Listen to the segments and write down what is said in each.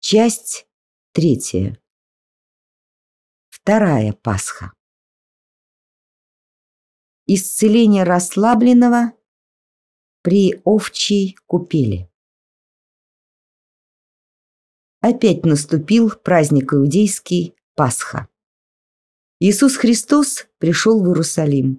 Часть 3. Вторая Пасха. Исцеление расслабленного при овчьей купели. Опять наступил праздник иудейский Пасха. Иисус Христос пришел в Иерусалим.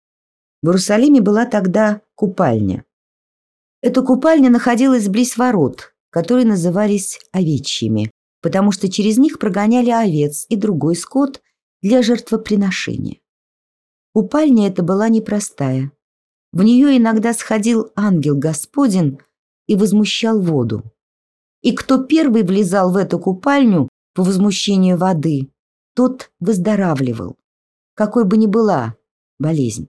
В Иерусалиме была тогда купальня. Эта купальня находилась близ ворот, которые назывались овечьими, потому что через них прогоняли овец и другой скот для жертвоприношения. Купальня эта была непростая. В нее иногда сходил ангел Господень и возмущал воду. И кто первый влезал в эту купальню по возмущению воды, тот выздоравливал, какой бы ни была болезнь.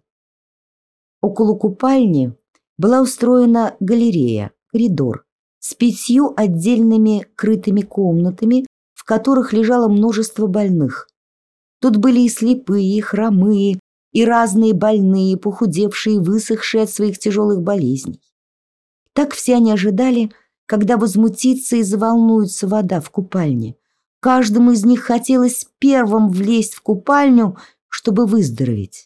Около купальни была устроена галерея, коридор, с 5 отдельными крытыми комнатами, в которых лежало множество больных. Тут были и слепые, и хромые, и разные больные, похудевшие, высохшие от своих тяжелых болезней. Так все они ожидали, когда возмутится и заволнуется вода в купальне. Каждому из них хотелось первым влезть в купальню, чтобы выздороветь.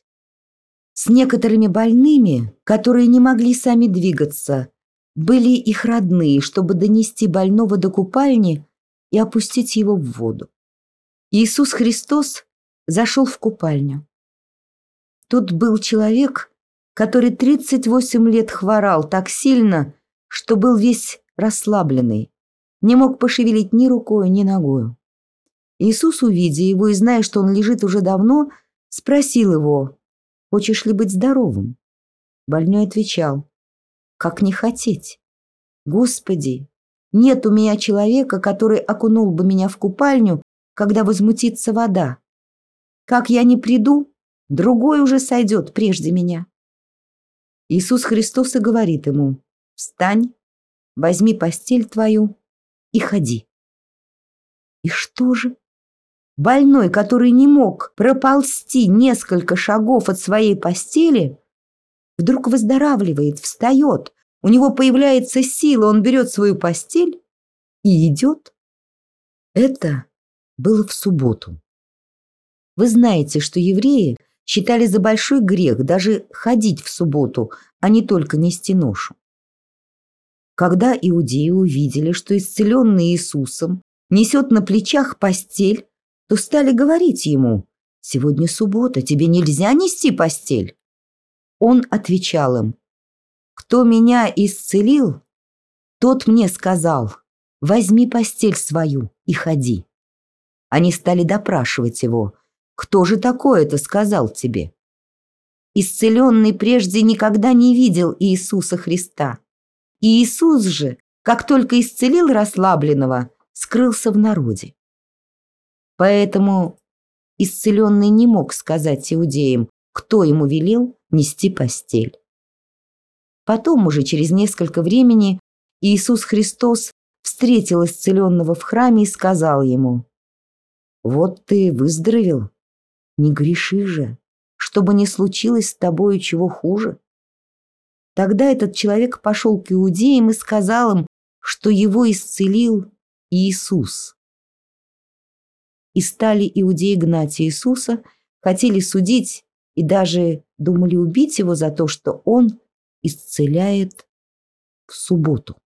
С некоторыми больными, которые не могли сами двигаться, были их родные, чтобы донести больного до купальни и опустить его в воду. Иисус Христос зашел в купальню. Тут был человек, который 38 лет хворал так сильно, что был весь расслабленный, не мог пошевелить ни рукой, ни ногой. Иисус, увидя его и зная, что он лежит уже давно, спросил его: «Хочешь ли быть здоровым?» Больной отвечал: «Как не хотеть? Господи, нет у меня человека, который окунул бы меня в купальню, когда возмутится вода. Как я не приду, другой уже сойдет прежде меня». Иисус Христос и говорит ему: «Встань, возьми постель твою и ходи». И что же? Больной, который не мог проползти несколько шагов от своей постели, вдруг выздоравливает, встает, у него появляется сила, он берет свою постель и идет. Это было в субботу. Вы знаете, что евреи считали за большой грех даже ходить в субботу, а не только нести ношу. Когда иудеи увидели, что исцеленный Иисусом несет на плечах постель, то стали говорить ему: «Сегодня суббота, тебе нельзя нести постель». Он отвечал им: «Кто меня исцелил, тот мне сказал: возьми постель свою и ходи». Они стали допрашивать его: «Кто же такой это сказал тебе?» Исцеленный прежде никогда не видел Иисуса Христа. И Иисус же, как только исцелил расслабленного, скрылся в народе. Поэтому исцеленный не мог сказать иудеям, кто ему велел нести постель. Потом, уже через несколько времени, Иисус Христос встретил исцеленного в храме и сказал ему: «Вот ты выздоровел, не греши же, чтобы не случилось с тобою чего хуже». Тогда этот человек пошел к иудеям и сказал им, что его исцелил Иисус. И стали иудеи гнать Иисуса, хотели судить и даже думали убить его за то, что он исцеляет в субботу.